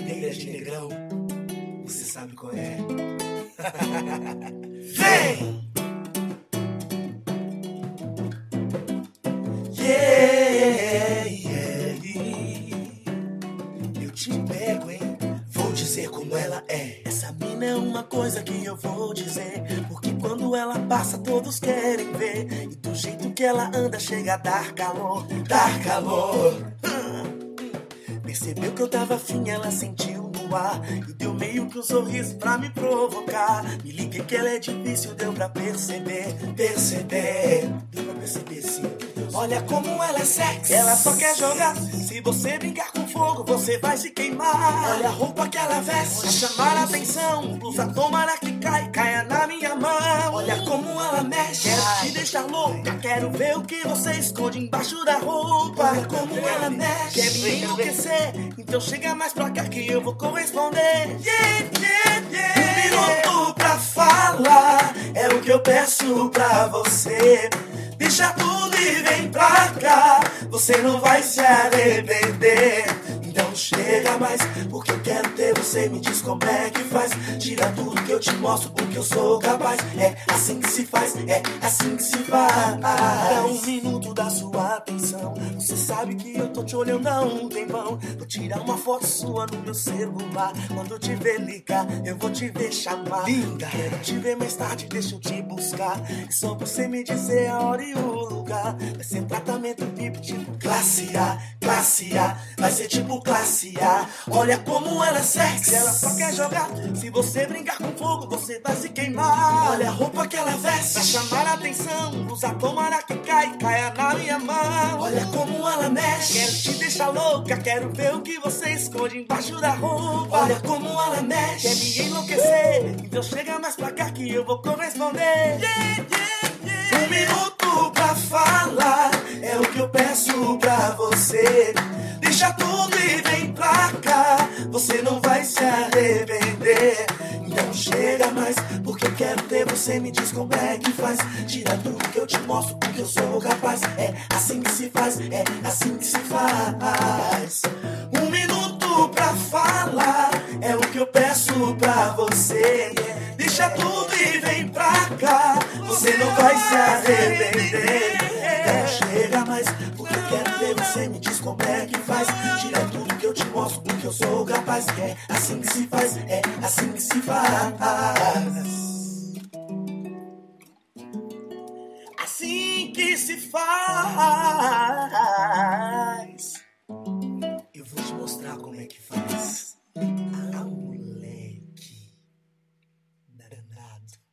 brincadeiras de negrão, você sabe qual é? Vem! Yeah, yeah, eu te pego, hein? Vou dizer como ela é. Essa mina é uma coisa que eu vou dizer, porque quando ela passa todos querem ver, e do jeito que ela anda chega a dar calor. Dar calor. Percebeu que eu tava afim, ela sentiu no ar e deu meio que um sorriso pra me provocar. Me liguei que ela é difícil, deu pra perceber. Deu pra perceber sim. Olha como ela é sexy, ela só quer jogar. Se você brincar com fogo, você vai se queimar. Olha a roupa que ela veste, pra chamar a atenção. Blusa tomara que caia na minha mão. Olha como ela mexe, quero te deixar louca. Quero ver o que você esconde embaixo da roupa. Olha como ela mexe, quer me enlouquecer. Então chega mais pra cá que eu vou corresponder. Um minuto pra falar é o que eu peço pra você. Deixa tudo e vem pra cá, você não vai se arrepender. Então chega mais, porque eu quero ter você. Me diz como é que faz, tira tudo que eu te mostro, porque eu sou capaz. É assim que se faz, é assim que se faz. Dá um minuto da sua atenção, você sabe que eu tô te olhando há um tempão. Vou tirar uma foto sua no meu celular, quando eu te ver ligar, eu vou te ver chamar. Linda, quero te ver mais tarde, deixa eu te buscar. É só você me dizer a hora e o lugar. Vai ser tratamento VIP tipo classe A, classe A. Vai ser tipo classe A. Olha como ela é sexy, ela só quer jogar. Se você brincar com fogo, você vai se queimar. Olha a roupa que ela veste, pra chamar a atenção. Blusa tomara que caia na minha mão. Olha como ela mexe, quero te deixar louca. Quero ver o que você esconde embaixo da roupa. Olha como ela mexe, quer me enlouquecer. Então chega mais pra cá que eu vou corresponder. Um minuto pra falar é o que eu peço pra você. Deixa tudo e vem pra cá, você não vai se arrepender. Então chega mais, porque eu quero ter você. Me diz como é que faz, tira tudo que eu te mostro, porque eu sou capaz. É assim que se faz, é assim que se faz. Um minuto pra falar é o que eu peço pra você. Deixa tudo e vem pra cá, você não vai se arrepender. Então chega mais, porque eu quero ter você. Me diz como é que faz, tira tudo que eu te mostro, porque eu sou capaz. É assim que se faz, é assim que se faz. Assim que se faz. Eu vou te mostrar como é que faz. Ah, moleque danado.